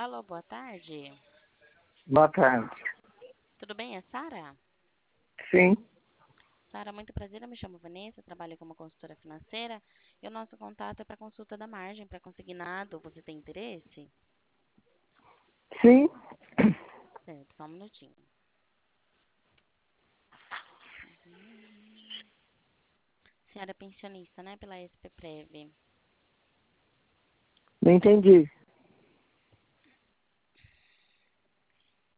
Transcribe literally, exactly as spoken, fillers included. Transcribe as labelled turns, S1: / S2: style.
S1: Alô, boa tarde.
S2: Boa tarde.
S1: Tudo bem? É Sara?
S2: Sim,
S1: Sara, muito prazer. Eu me chamo Vanessa, trabalho como consultora financeira e o nosso contato é para consulta da margem para consignado. Você tem interesse?
S2: sim,
S1: Certo, só um minutinho. Uhum. Senhora é pensionista, né? Pela S P Prev.
S2: não entendi.